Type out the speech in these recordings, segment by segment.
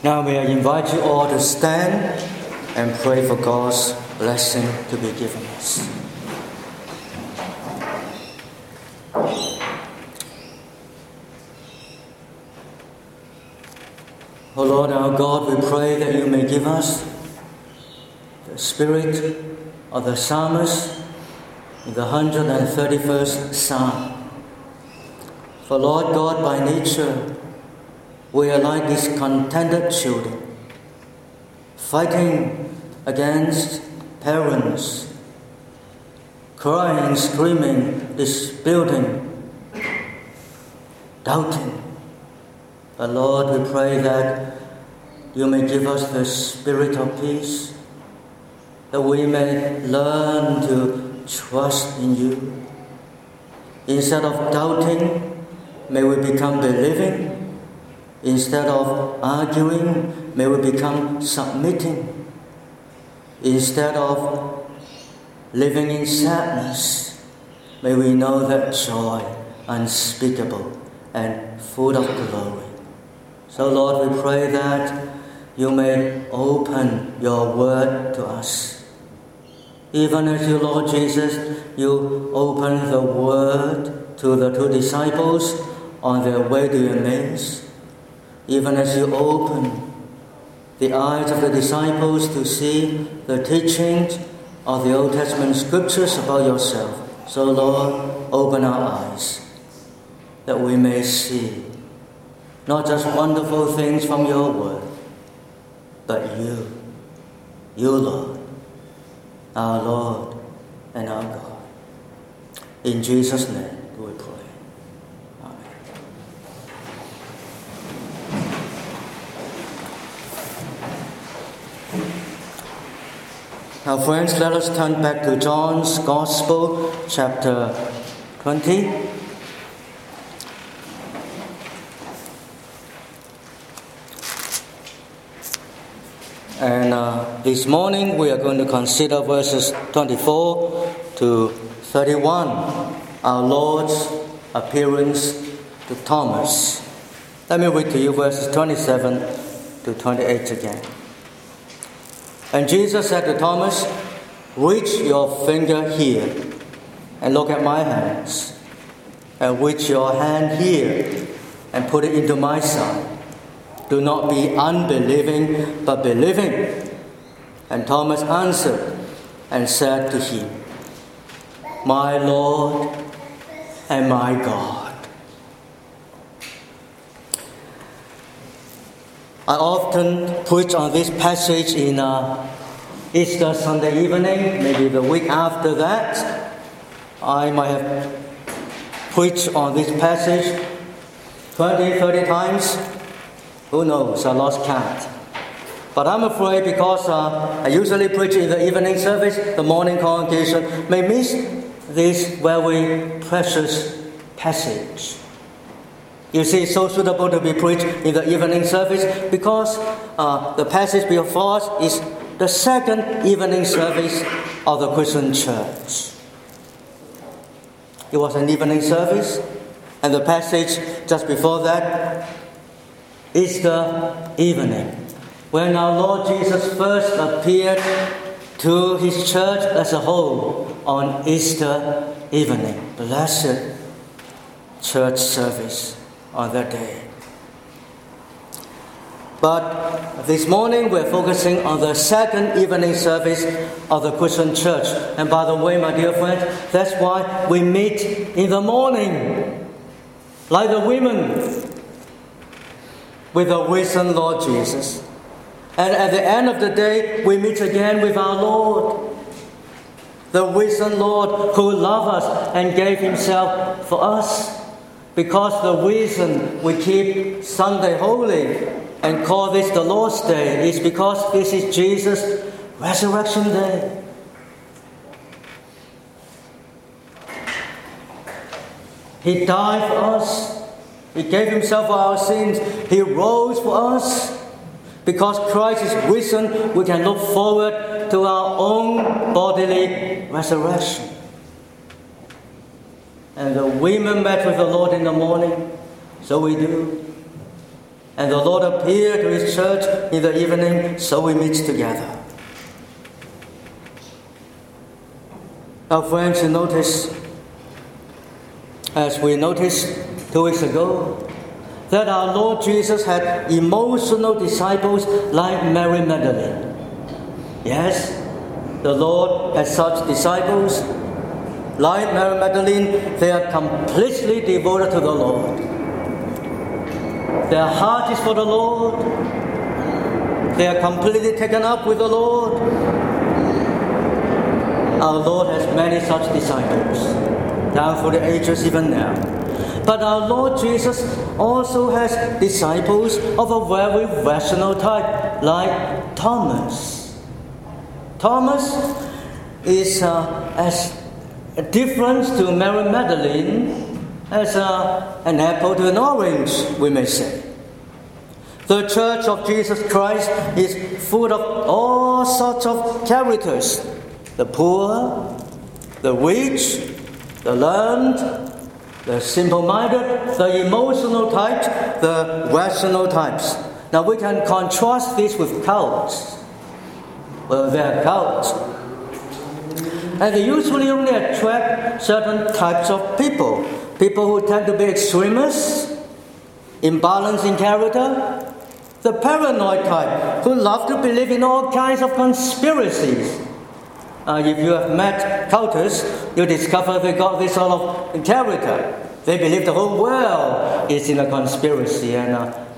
Now may I invite you all to stand and pray for God's blessing to be given us. O Lord our God, we pray that you may give us the spirit of the psalmist in the 131st Psalm. For Lord God, by nature, we are like discontented children, fighting against parents, crying, screaming, disputing, doubting. But Lord, we pray that you may give us the spirit of peace, that we may learn to trust in you. Instead of doubting, may we become believing. Instead of arguing, may we become submitting. Instead of living in sadness, may we know that joy unspeakable and full of glory. So Lord, we pray that you may open your word to us. Even as you, Lord Jesus, you open the word to the two disciples on their way to Emmaus. Even as you open the eyes of the disciples to see the teachings of the Old Testament scriptures about yourself. So Lord, open our eyes that we may see not just wonderful things from your word, but you, Lord, our Lord and our God. In Jesus' name we pray. Now, friends, let us turn back to John's Gospel, chapter 20. And this morning we are going to consider verses 24 to 31, our Lord's appearance to Thomas. Let me read to you verses 27 to 28 again. And Jesus said to Thomas, "Reach your finger here and look at my hands, and reach your hand here and put it into my side. Do not be unbelieving, but believing." And Thomas answered and said to him, "My Lord and my God." I often preach on this passage in Easter Sunday evening, maybe the week after that. I might have preached on this passage 20, 30 times. Who knows? I lost count. But I'm afraid because I usually preach in the evening service, the morning congregation may miss this very precious passage. You see, it's so suitable to be preached in the evening service because the passage before us is the second evening service of the Christian church. It was an evening service, and the passage just before that is the evening, when our Lord Jesus first appeared to his church as a whole on Easter evening. Blessed church service on that day. But this morning we're focusing on the second evening service of the Christian church. And by the way, my dear friends, that's why we meet in the morning, like the women, with the risen Lord Jesus. And at the end of the day, we meet again with our Lord, the risen Lord who loved us and gave himself for us. Because the reason we keep Sunday holy and call this the Lord's Day is because this is Jesus' resurrection day. He died for us. He gave himself for our sins. He rose for us. Because Christ is risen, we can look forward to our own bodily resurrection. And the women met with the Lord in the morning, so we do. And the Lord appeared to his church in the evening, so we meet together. Our friends, you notice, as we noticed 2 weeks ago, that our Lord Jesus had emotional disciples like Mary Magdalene. Yes, the Lord has such disciples. Like Mary Magdalene, they are completely devoted to the Lord. Their heart is for the Lord. They are completely taken up with the Lord. Our Lord has many such disciples, down through the ages even now. But our Lord Jesus also has disciples of a very rational type, like Thomas. Thomas is as different to Mary Magdalene as an apple to an orange, we may say. The Church of Jesus Christ is full of all sorts of characters: the poor, the rich, the learned, the simple-minded, the emotional types, the rational types. Now we can contrast this with cults. Well, they are cults. And they usually only attract certain types of people. People who tend to be extremists, imbalanced in character, the paranoid type, who love to believe in all kinds of conspiracies. If you have met cultists, you discover they got this sort of character. They believe the whole world is in a conspiracy, and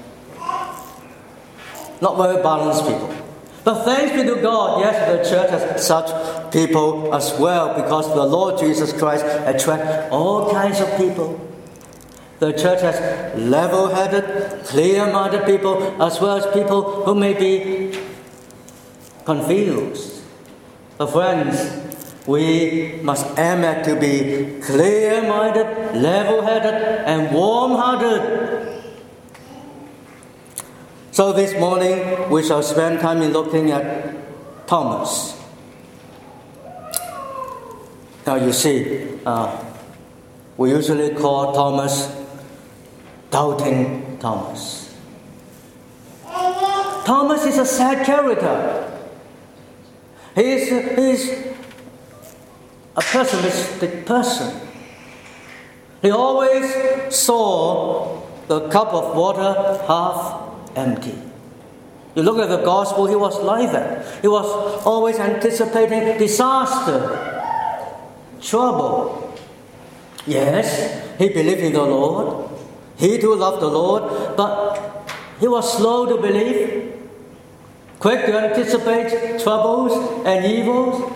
not very balanced people. But thanks be to God, yes, the church has such people as well, because the Lord Jesus Christ attracts all kinds of people. The church has level-headed, clear-minded people, as well as people who may be confused. But friends, we must aim at to be clear-minded, level-headed, and warm-hearted. So this morning, we shall spend time in looking at Thomas. Now you see, we usually call Thomas Doubting Thomas. Thomas is a sad character. He's a pessimistic person. He always saw the cup of water half empty. You look at the gospel, he was like that. He was always anticipating disaster, trouble. Yes, he believed in the Lord. He too loved the Lord, but he was slow to believe, quick to anticipate troubles and evils.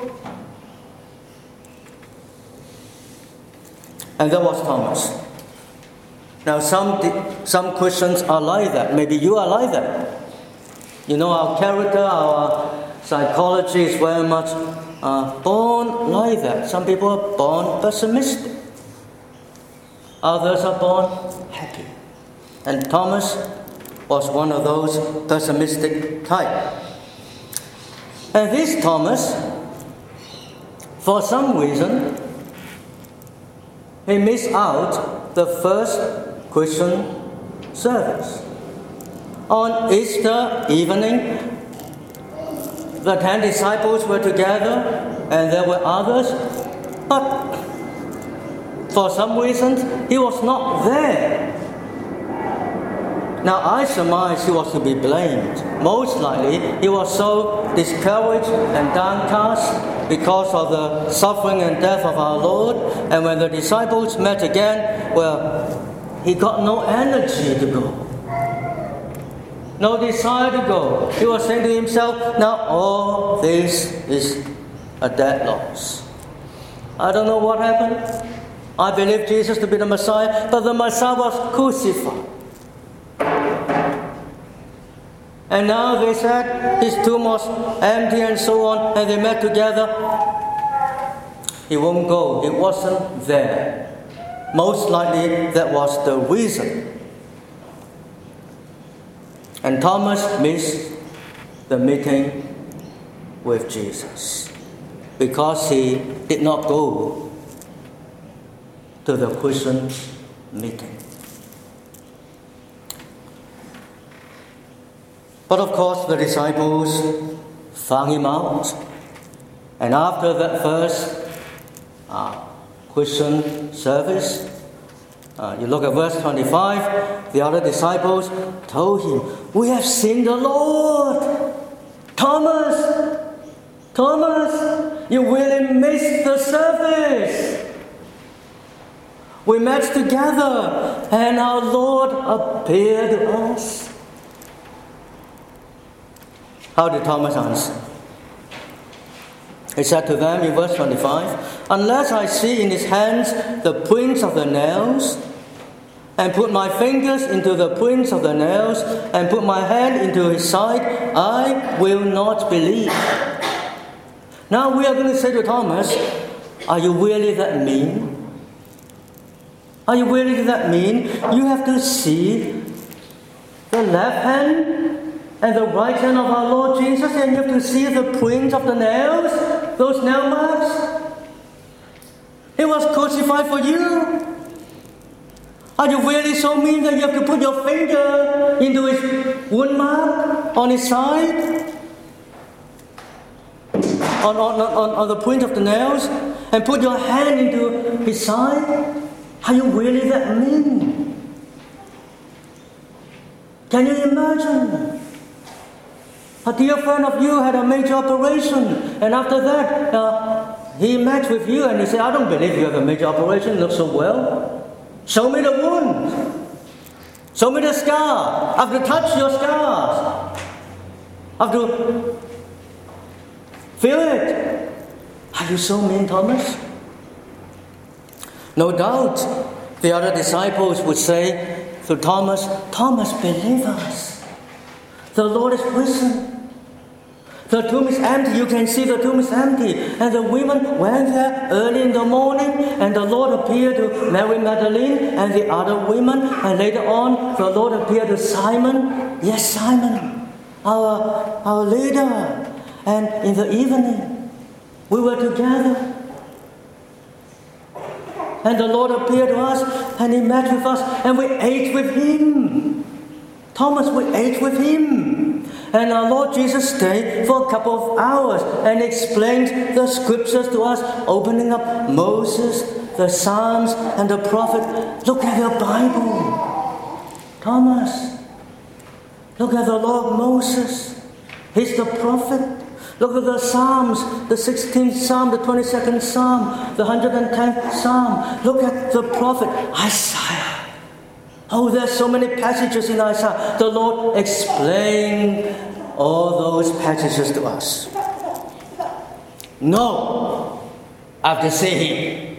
And that was Thomas. Now some Christians are like that. Maybe you are like that. You know, our character, our psychology is very much born like that. Some people are born pessimistic. Others are born happy. And Thomas was one of those pessimistic type. And this Thomas, for some reason, he missed out the first Christian service. On Easter evening, the 10 disciples were together, and there were others, but for some reason, he was not there. Now, I surmise he was to be blamed. Most likely, he was so discouraged and downcast because of the suffering and death of our Lord. And when the disciples met again, well, he got no energy to go. No desire to go. He was saying to himself, now all this is a dead loss. I don't know what happened. I believe Jesus to be the Messiah, but the Messiah was crucified. And now they said his tomb was empty and so on, and they met together. He won't go. He wasn't there. Most likely that was the reason. And Thomas missed the meeting with Jesus because he did not go to the Christian meeting. But of course, the disciples found him out. And after that first Christian service, you look at verse 25, the other disciples told him, "We have seen the Lord." Thomas, you really missed the service. We met together and our Lord appeared to us. How did Thomas answer? He said to them in verse 25, "Unless I see in his hands the prints of the nails, and put my fingers into the prints of the nails, and put my hand into his side, I will not believe." Now we are going to say to Thomas, "Are you really that mean? Are you really that mean? You have to see the left hand and the right hand of our Lord Jesus, and you have to see the prints of the nails, those nail marks. He was crucified for you. Are you really so mean that you have to put your finger into his wound mark on his side? On the print of the nails, and put your hand into his side? Are you really that mean? Can you imagine? A dear friend of you had a major operation, and after that, he met with you and he said, "I don't believe you have a major operation, it looks so well. Show me the wound. Show me the scar. I have to touch your scars. I have to feel it." Are you so mean, Thomas? No doubt, the other disciples would say to Thomas, "Thomas, believe us. The Lord is risen. The tomb is empty. You can see the tomb is empty." And the women went there early in the morning, and the Lord appeared to Mary Magdalene and the other women. And later on, the Lord appeared to Simon. Yes, Simon, our leader. And in the evening, we were together. And the Lord appeared to us, and he met with us, and we ate with him. Thomas, we ate with him. And our Lord Jesus stayed for a couple of hours and explained the scriptures to us, opening up Moses, the Psalms, and the prophet. Look at the Bible. Thomas, look at the Lord Moses. He's the prophet. Look at the Psalms, the 16th Psalm, the 22nd Psalm, the 110th Psalm. Look at the prophet Isaiah. Oh, there's so many passages in Isaiah. The Lord explained all those passages to us. No, I have to see him.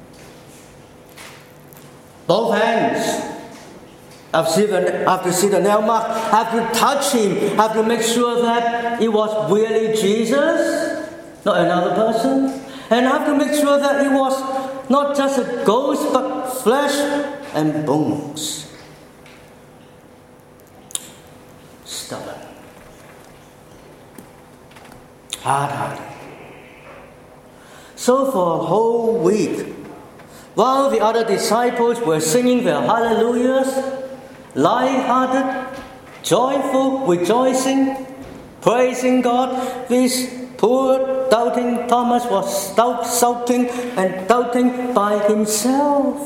Both hands. I have to see the nail mark. I have to touch him. I have to make sure that it was really Jesus, not another person. And I have to make sure that it was not just a ghost, but flesh and bones. Stubborn. Hard-hearted. So for a whole week, while the other disciples were singing their hallelujahs, light-hearted, joyful, rejoicing, praising God, this poor doubting Thomas was sulking and doubting by himself.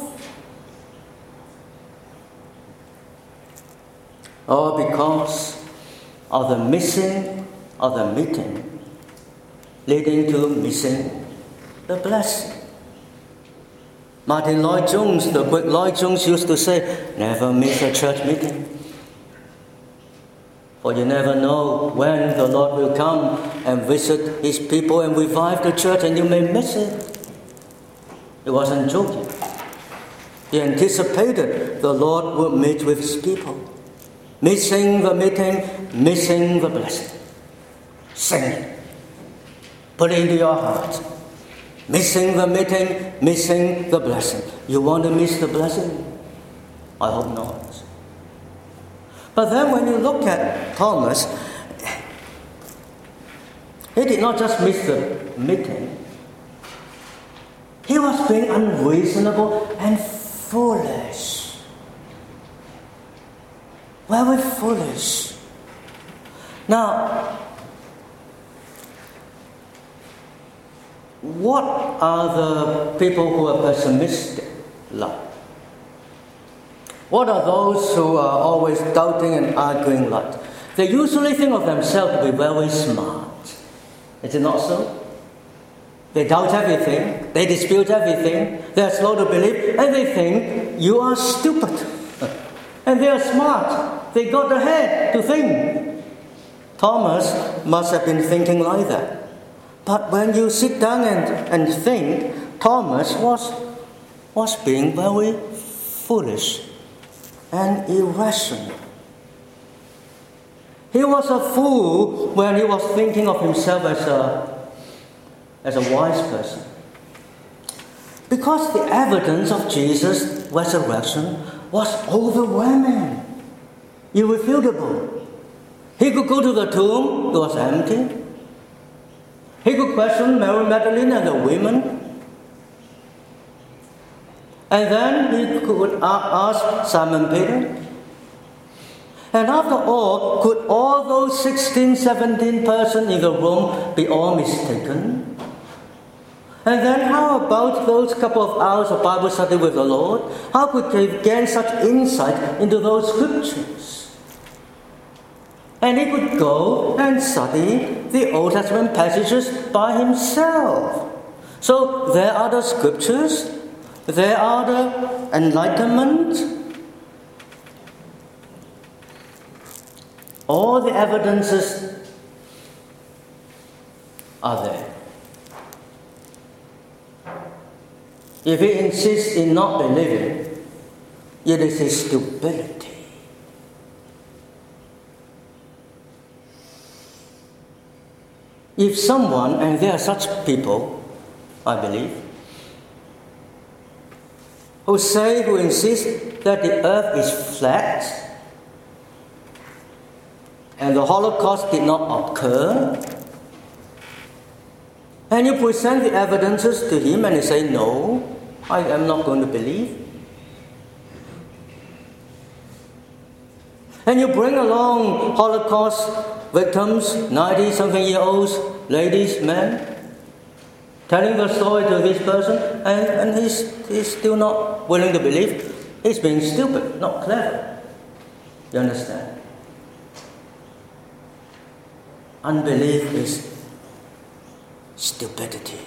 All because of the missing of the meeting, leading to missing the blessing. Martin Lloyd-Jones, the great Lloyd-Jones, used to say, "Never miss a church meeting. For you never know when the Lord will come and visit his people and revive the church, and you may miss it." He wasn't joking. He anticipated the Lord would meet with his people. Missing the meeting, missing the blessing. Sing it. Put it into your heart. Missing the meeting, missing the blessing. You want to miss the blessing? I hope not. But then when you look at Thomas, he did not just miss the meeting. He was being unreasonable and foolish. Very foolish. Now, what are the people who are pessimistic like? What are those who are always doubting and arguing like? They usually think of themselves to be very smart. Is it not so? They doubt everything, they dispute everything, they are slow to believe, and they think you are stupid. And they are smart. They got the head to think. Thomas must have been thinking like that. But when you sit down and think, Thomas was being very foolish and irrational. He was a fool when he was thinking of himself as a wise person. Because the evidence of Jesus' resurrection was overwhelming, irrefutable. He could go to the tomb, it was empty. He could question Mary Magdalene and the women. And then he could ask Simon Peter. And after all, could all those 16, 17 persons in the room be all mistaken? And then how about those couple of hours of Bible study with the Lord? How could they gain such insight into those scriptures? And he could go and study the Old Testament passages by himself. So there are the scriptures, there are the enlightenment, all the evidences are there. If he insists in not believing, it is his stupidity. If someone, and there are such people, I believe, who insist that the earth is flat and the Holocaust did not occur, and you present the evidences to him and he say, no, I am not going to believe. And you bring along Holocaust victims, 90-something-year-olds, ladies, men, telling the story to this person, and he's still not willing to believe. He's being stupid, not clever. You understand? Unbelief is stupidity.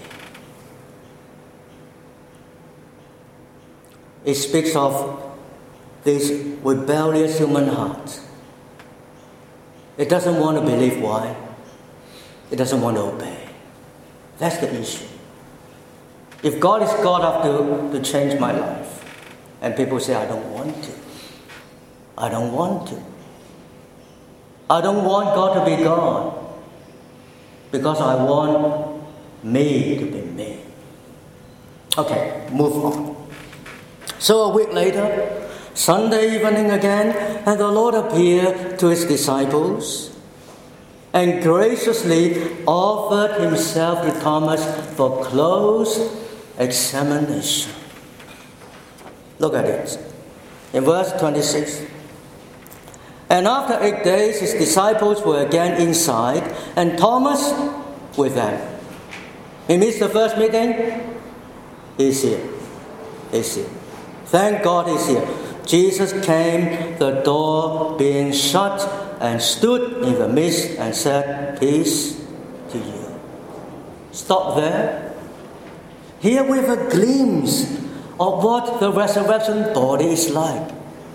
It speaks of this rebellious human heart. It doesn't want to believe. Why? It doesn't want to obey. That's the issue. If God is God, I have to change my life. And people say, I don't want to. I don't want to. I don't want God to be God. Because I want me to be me. Okay, move on. So a week later, Sunday evening again, and the Lord appeared to his disciples and graciously offered himself to Thomas for close examination. Look at it. In verse 26. And after 8 days, his disciples were again inside, and Thomas with them. He missed the first meeting. He's here. He's here. Thank God he's here. Jesus came, the door being shut, and stood in the midst and said, peace to you. Stop there. Here we have a glimpse of what the resurrection body is like.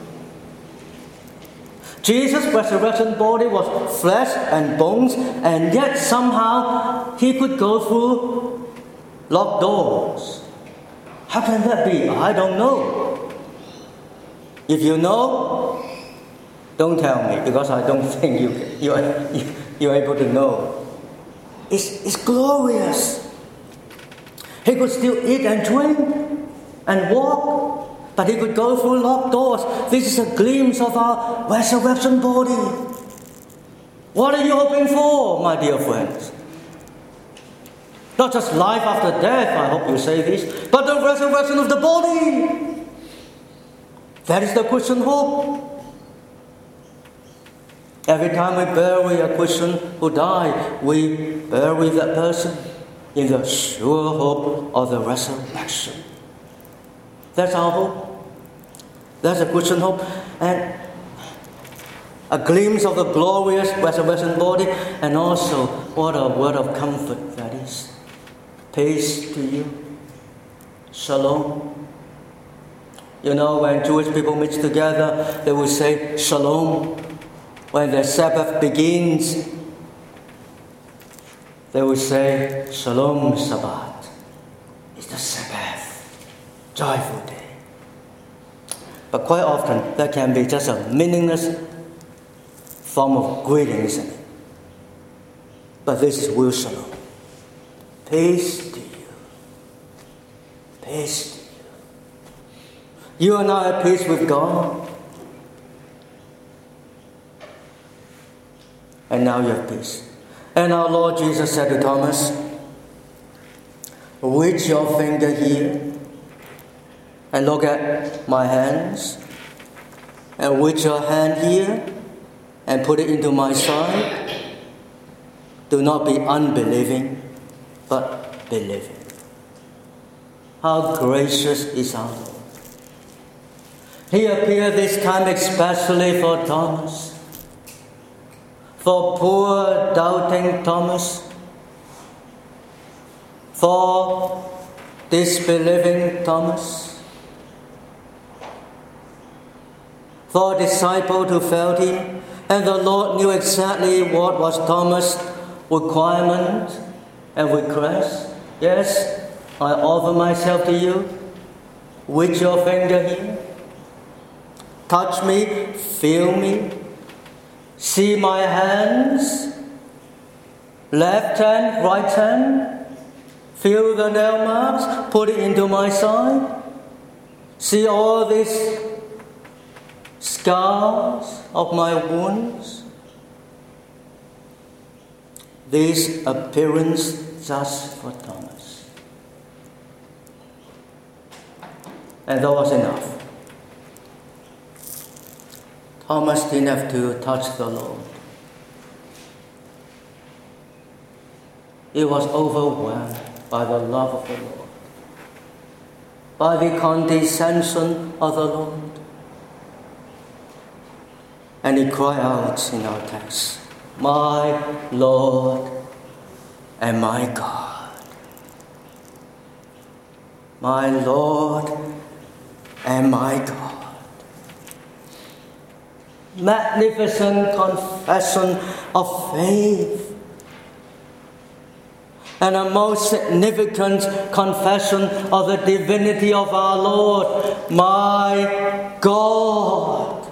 Jesus' resurrection body was flesh and bones, and yet somehow he could go through locked doors. How can that be? I don't know. If you know, don't tell me, because I don't think you're able to know. It's glorious. He could still eat and drink and walk, but he could go through locked doors. This is a glimpse of our resurrection body. What are you hoping for, my dear friends? Not just life after death, I hope you say this, but the resurrection of the body. That is the Christian hope. Every time we bury a Christian who died, we bury that person in the sure hope of the resurrection. That's our hope. That's a Christian hope. And a glimpse of the glorious resurrection body, and also what a word of comfort that is. Peace to you. Shalom. You know, when Jewish people meet together, they will say Shalom. When the Sabbath begins, they will say Shalom Shabbat. It's the Sabbath, joyful day. But quite often, that can be just a meaningless form of greeting, isn't it? But this is real Shalom. Peace to you. Peace to you. You and I are at peace with God. And now you have peace. And our Lord Jesus said to Thomas, reach your finger here and look at my hands, and reach your hand here and put it into my side. Do not be unbelieving, but believing. How gracious is our Lord. He appeared this time especially for Thomas. For poor, doubting Thomas, for disbelieving Thomas, for a disciple who failed him, and the Lord knew exactly what was Thomas' requirement and request. Yes, I offer myself to you. With your finger here, touch me, feel me. See my hands, left hand, right hand, feel the nail marks, put it into my side. See all these scars of my wounds. This appearance just for Thomas. And that was enough. Thomas didn't have to touch the Lord. He was overwhelmed by the love of the Lord, by the condescension of the Lord. And he cried out in our text, my Lord and my God. My Lord and my God. Magnificent confession of faith, and a most significant confession of the divinity of our Lord, my God.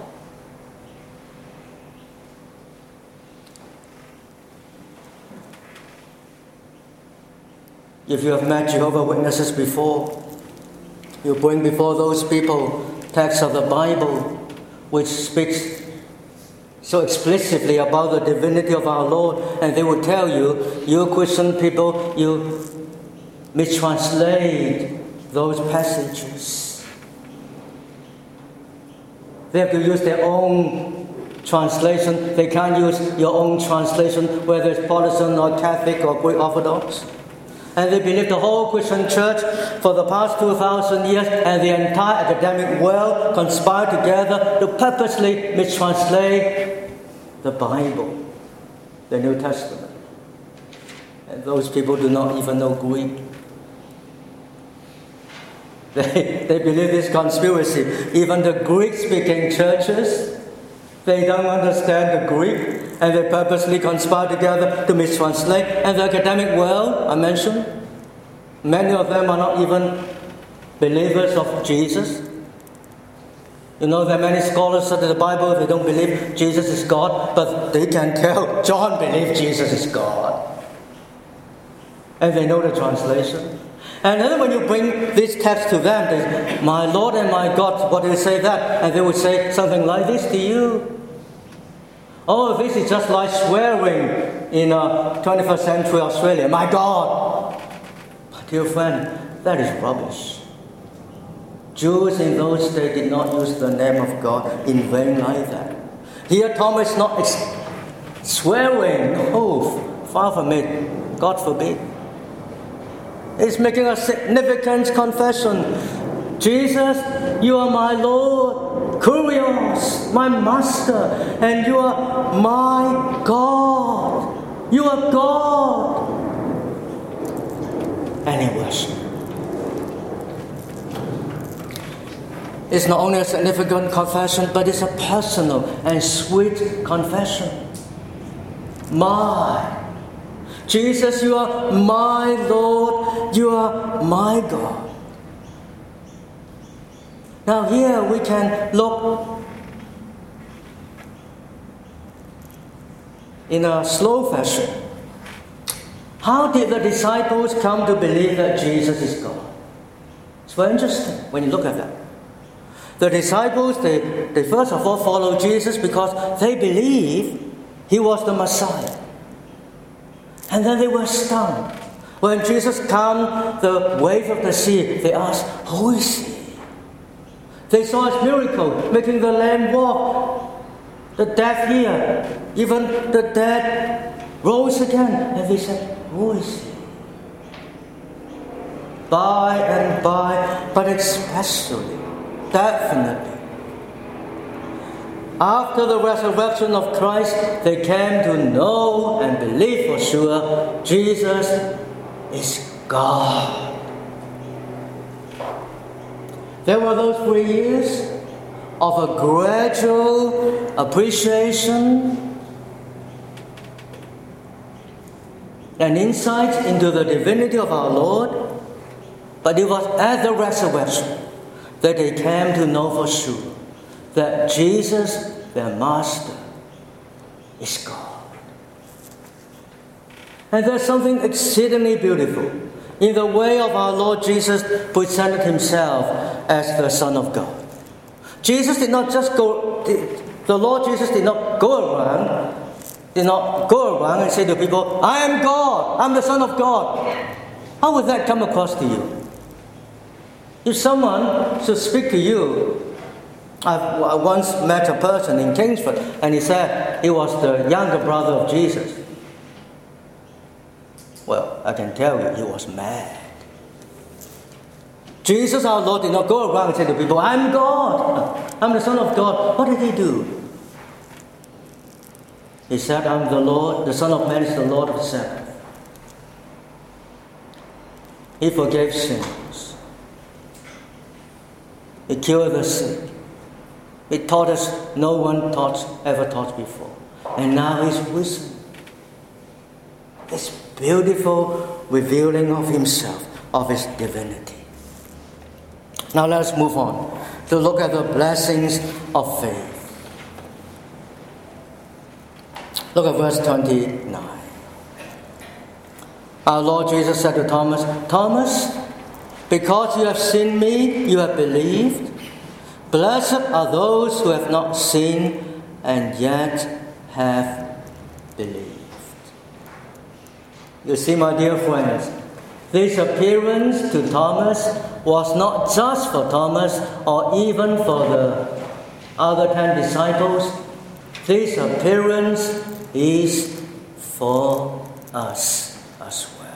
If you have met Jehovah's Witnesses before, you bring before those people texts of the Bible which speaks so explicitly about the divinity of our Lord, and they will tell you, you Christian people, you mistranslate those passages. They have to use their own translation. They can't use your own translation, whether it's Protestant or Catholic or Greek Orthodox. And they believe the whole Christian church for the past 2,000 years and the entire academic world conspired together to purposely mistranslate the Bible, the New Testament. And those people do not even know Greek. They believe this conspiracy. Even the Greek-speaking churches, they don't understand the Greek, and they purposely conspire together to mistranslate. And the academic world, I mentioned, many of them are not even believers of Jesus. You know, there are many scholars study the Bible, they don't believe Jesus is God, but they can tell John believed Jesus is God. And they know the translation. And then when you bring this text to them, they say, my Lord and my God, what do you say that? And they would say something like this to you. Oh, this is just like swearing in 21st century Australia. My God! But dear friend, that is rubbish. Jews in those days did not use the name of God in vain like that. Here Thomas is not swearing, oath, far from it, God forbid. It's making a significant confession. Jesus, you are my Lord, Kurios, my Master, and you are my God. You are God. And he worshipped. It's not only a significant confession, but it's a personal and sweet confession. My Jesus, you are my Lord, you are my God. Now here we can look in a slow fashion. How did the disciples come to believe that Jesus is God? It's very interesting when you look at that. The disciples, they first of all followed Jesus because they believed he was the Messiah. And then they were stunned. When Jesus calmed the wave of the sea, they asked, who is he? They saw his miracle, making the lame walk, the deaf hear, even the dead rose again. And they said, who is he? By and by, but especially, definitely, after the resurrection of Christ, they came to know and believe for sure Jesus is God. There were those 3 years of a gradual appreciation and insight into the divinity of our Lord, but it was at the resurrection that they came to know for sure that Jesus, their Master, is God. And there's something exceedingly beautiful in the way of our Lord Jesus presented himself as the Son of God. Jesus did not just go, the Lord Jesus did not go around and say to people, I am God, I'm the Son of God. How would that come across to you? If someone should speak to you, I once met a person in Kingsford, and he said he was the younger brother of Jesus. Well, I can tell you, he was mad. Jesus, our Lord, did not go around and say to people, I'm God, I'm the Son of God. What did he do? He said, I'm the Lord, the Son of Man is the Lord of the Sabbath. He forgave sins. He cured the sick. He taught us no one ever taught before. And now he's risen. This beautiful revealing of himself, of his divinity. Now let us move on to look at the blessings of faith. Look at verse 29. Our Lord Jesus said to Thomas, Thomas, because you have seen me, you have believed. Blessed are those who have not seen and yet have believed. You see, my dear friends, this appearance to Thomas was not just for Thomas or even for the other 10 disciples. This appearance is for us as well.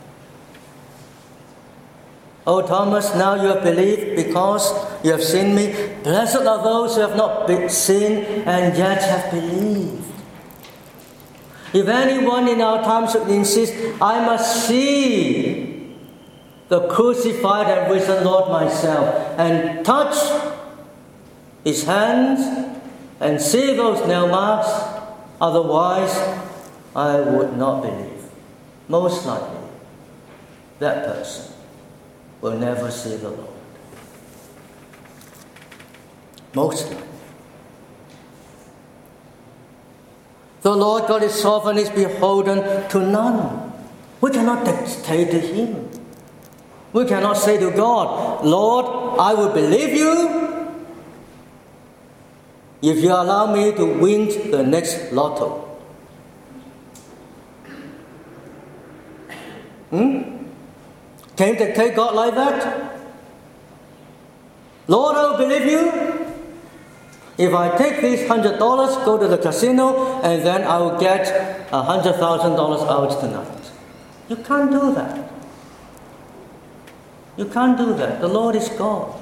Oh Thomas, now you have believed because you have seen me. Blessed are those who have not seen and yet have believed. If anyone in our time should insist, I must see the crucified and risen Lord myself, and touch his hands and see those nail marks, otherwise I would not believe. Most likely, that person will never see the Lord. Most likely. The Lord God is sovereign, is beholden to none. We cannot dictate to him. We cannot say to God, Lord, I will believe you if you allow me to win the next lotto. Can you dictate God like that? Lord, I will believe you. If I take these $100, go to the casino, and then I will get $100,000 out tonight. You can't do that. You can't do that. The Lord is God.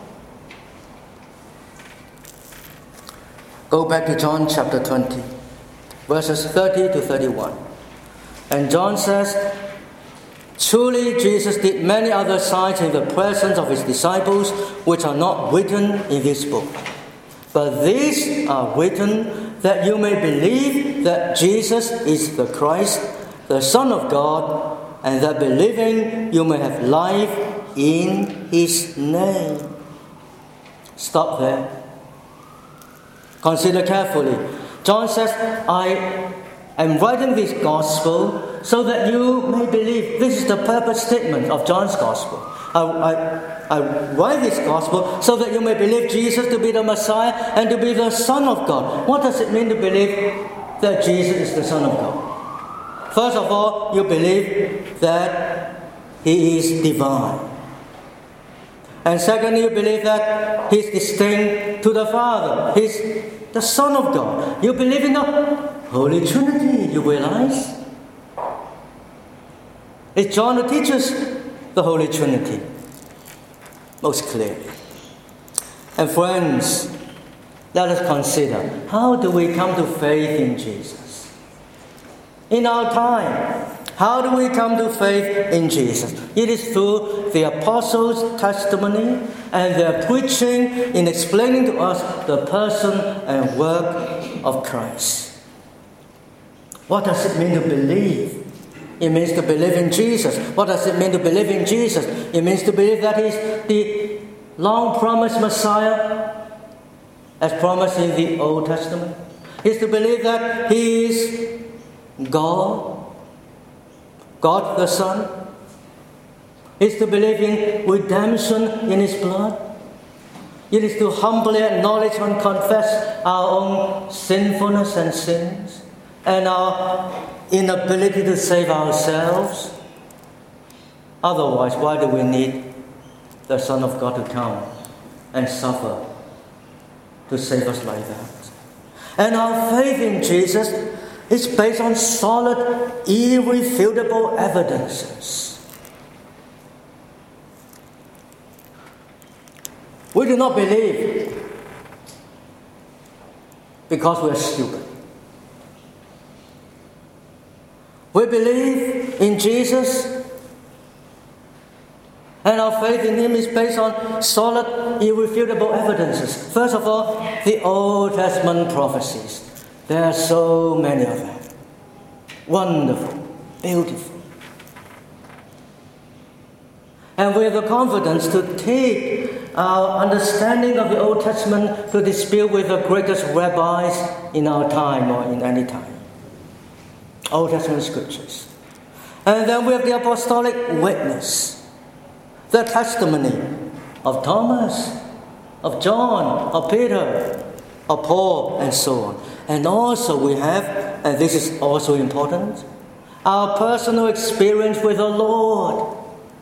Go back to John chapter 20, verses 30 to 31. And John says, "Truly Jesus did many other signs in the presence of his disciples, which are not written in this book. But these are written that you may believe that Jesus is the Christ, the Son of God, and that believing you may have life in his name." Stop there. Consider carefully. John says, "I am writing this gospel so that you may believe." This is the purpose statement of John's gospel. I write this gospel so that you may believe Jesus to be the Messiah and to be the Son of God. What does it mean to believe that Jesus is the Son of God? First of all, you believe that he is divine. And secondly, you believe that he is distinct to the Father. He is the Son of God. You believe in the Holy Trinity, you realize? It's John who teaches the Holy Trinity most clearly. And friends, let us consider, how do we come to faith in Jesus? In our time, how do we come to faith in Jesus? It is through the apostles' testimony and their preaching in explaining to us the person and work of Christ. What does it mean to believe? It means to believe in Jesus. What does it mean to believe in Jesus? It means to believe that he's the long-promised Messiah, as promised in the Old Testament. It's to believe that he is God, God the Son. It's to believe in redemption in his blood. It is to humbly acknowledge and confess our own sinfulness and sins and our inability to save ourselves. Otherwise, why do we need the Son of God to come and suffer to save us like that? And our faith in Jesus is based on solid, irrefutable evidences. We do not believe because we are stupid. We believe in Jesus, and our faith in him is based on solid, irrefutable evidences. First of all, the Old Testament prophecies. There are so many of them. Wonderful, beautiful. And we have the confidence to take our understanding of the Old Testament to dispute with the greatest rabbis in our time or in any time. Old Testament scriptures. And then we have the apostolic witness, the testimony of Thomas, of John, of Peter, of Paul, and so on. And also we have, and this is also important, our personal experience with the Lord.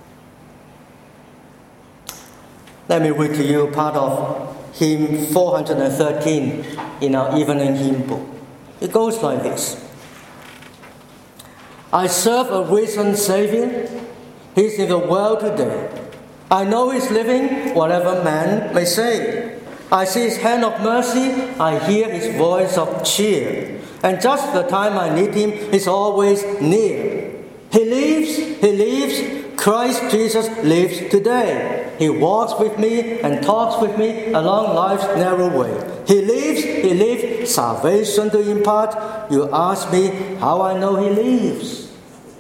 Let me read to you part of hymn 413 in our evening hymn book. It goes like this. I serve a risen Savior. He's in the world today. I know he's living, whatever man may say. I see his hand of mercy. I hear his voice of cheer. And just the time I need him, he's always near. He lives. Christ Jesus lives today. He walks with me and talks with me along life's narrow way. He lives, salvation to impart. You ask me how I know he lives.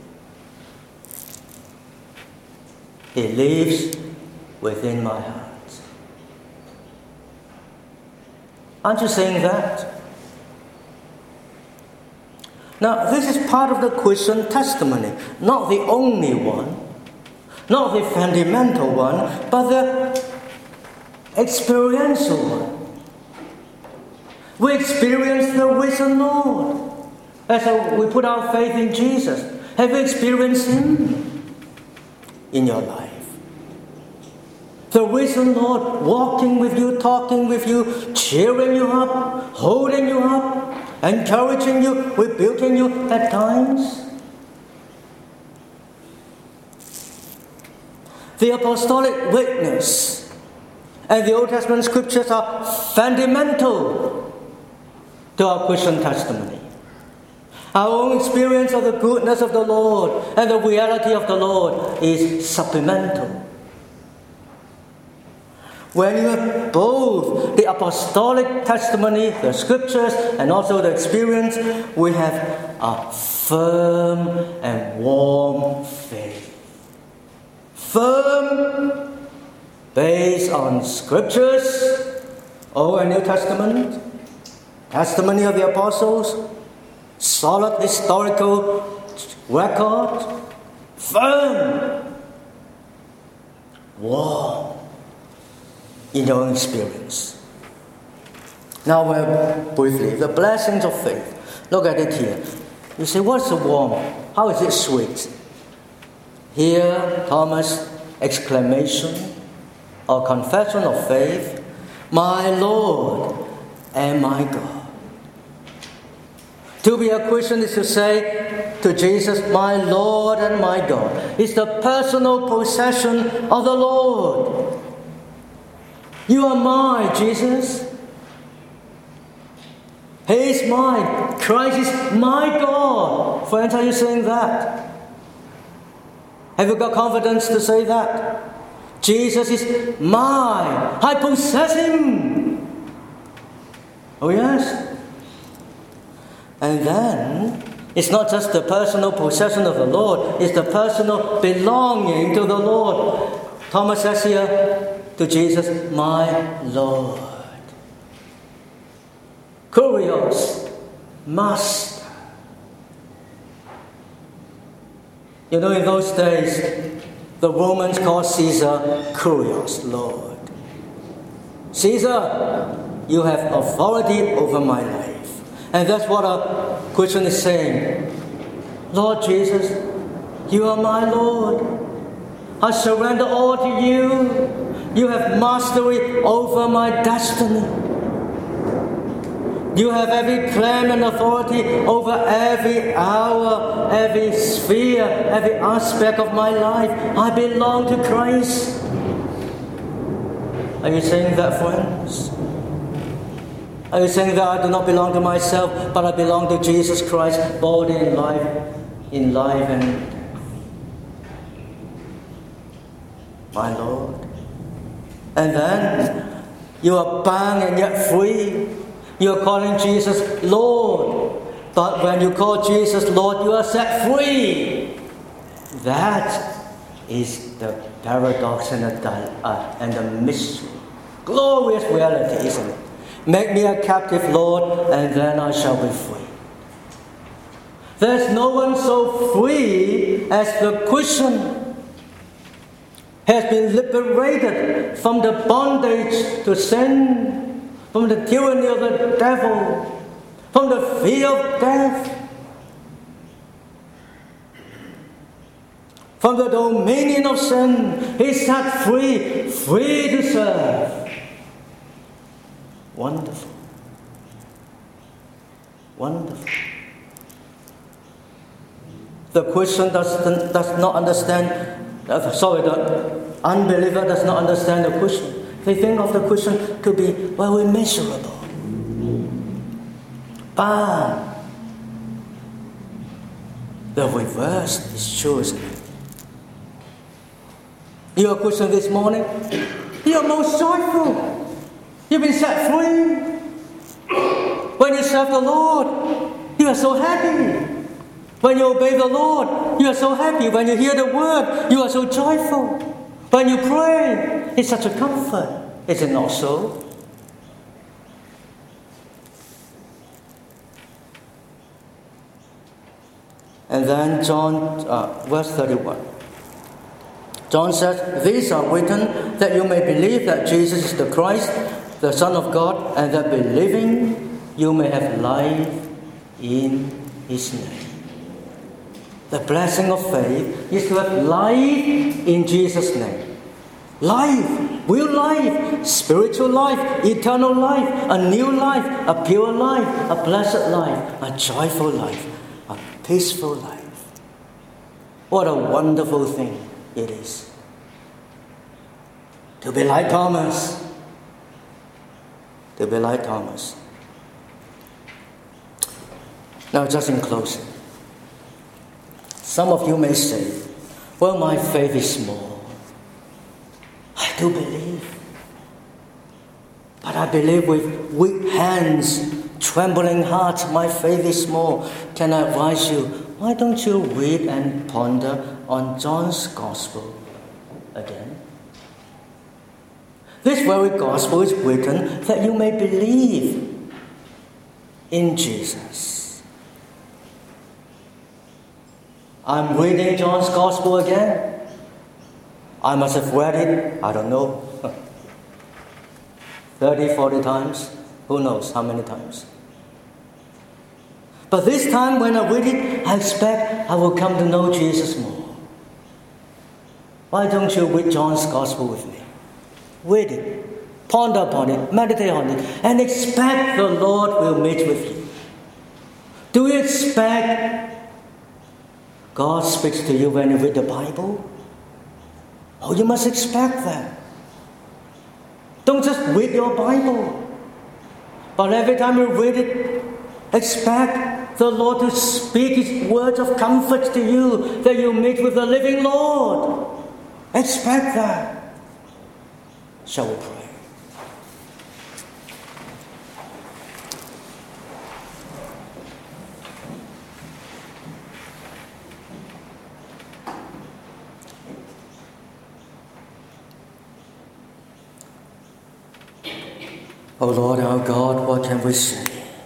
He lives within my heart. Aren't you saying that? Now, this is part of the Christian testimony, not the only one, not the fundamental one, but the experiential one. We experience the risen Lord as we put our faith in Jesus. Have you experienced him in your life? The risen Lord walking with you, talking with you, cheering you up, holding you up, encouraging you, rebuking you at times. The apostolic witness and the Old Testament scriptures are fundamental to our Christian testimony. Our own experience of the goodness of the Lord and the reality of the Lord is supplemental. When you have both the apostolic testimony, the scriptures, and also the experience, we have a firm and warm faith. Firm, based on scriptures, Old and New Testament, testimony of the apostles, solid historical record, firm, warm in your own experience. Now, briefly, the blessings of faith. Look at it here. You say, what's the warm? How is it sweet? Here, Thomas' exclamation or confession of faith, my Lord and my God. To be a Christian is to say to Jesus, my Lord and my God. It's the personal possession of the Lord. You are mine, Jesus. He is mine. Christ is my God. Friends, are you saying that? Have you got confidence to say that? Jesus is mine. I possess him. Oh yes. And then, it's not just the personal possession of the Lord, it's the personal belonging to the Lord. Thomas says here to Jesus, my Lord. Kurios, master. You know, in those days, the Romans called Caesar Kurios, Lord. Caesar, you have authority over my life. And that's what a Christian is saying. Lord Jesus, you are my Lord. I surrender all to you. You have mastery over my destiny. You have every claim and authority over every hour, every sphere, every aspect of my life. I belong to Christ. Are you saying that, friends? Are you saying that I do not belong to myself, but I belong to Jesus Christ, body and life, in life and in death? My Lord. And then you are bound and yet free. You are calling Jesus Lord. But when you call Jesus Lord, you are set free. That is the paradox and the mystery. Glorious reality, isn't it? Make me a captive, Lord, and then I shall be free. There's no one so free as the Christian. Has been liberated from the bondage to sin, from the tyranny of the devil, from the fear of death, from the dominion of sin. He's set free, free to serve. Wonderful. Wonderful. The Christian does not understand, the unbeliever does not understand the Christian. They think of the Christian to be very miserable. But the reverse is chosen. You are a Christian this morning, you are most joyful. You've been set free. When you serve the Lord, you are so happy. When you obey the Lord, you are so happy. When you hear the word, you are so joyful. When you pray, it's such a comfort. Is it not so? And then John, verse 31. John says, these are written that you may believe that Jesus is the Christ, the Son of God, and that believing you may have life in his name. The blessing of faith is to have life in Jesus' name. Life. real life, spiritual life, eternal life, a new life, a pure life, a blessed life, a joyful life, a peaceful life. What a wonderful thing it is to be like Thomas. To be like Thomas. Now, just in closing, some of you may say, well, my faith is small. I do believe. But I believe with weak hands, trembling heart, my faith is small. Can I advise you, why don't you read and ponder on John's Gospel again? This very Gospel is written that you may believe in Jesus. I'm reading John's Gospel again. I must have read it, I don't know, 30, 40 times. Who knows how many times. But this time when I read it, I expect I will come to know Jesus more. Why don't you read John's Gospel with me? Read it, ponder upon it, meditate on it, and expect the Lord will meet with you. Do you expect God speaks to you when you read the Bible? Oh, you must expect that. Don't just read your Bible, but every time you read it, expect the Lord to speak His words of comfort to you, that you meet with the living Lord. Expect that. Shall we pray? O Lord our God, what can we say?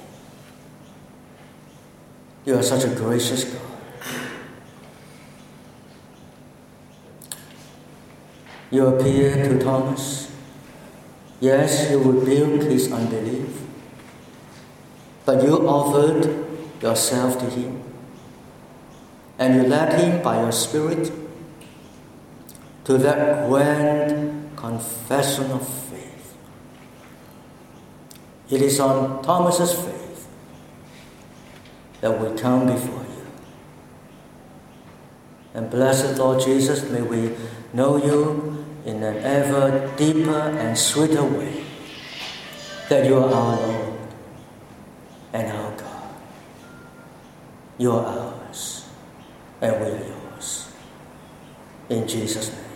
You are such a gracious God. You appeared to Thomas. Yes, you rebuked his unbelief, but you offered yourself to him, and you led him by your Spirit to that grand confession of faith. It is on Thomas's faith that we come before you. And blessed Lord Jesus, may we know you in an ever deeper and sweeter way, that you are our Lord and our God. You are ours, and we are yours. In Jesus' name.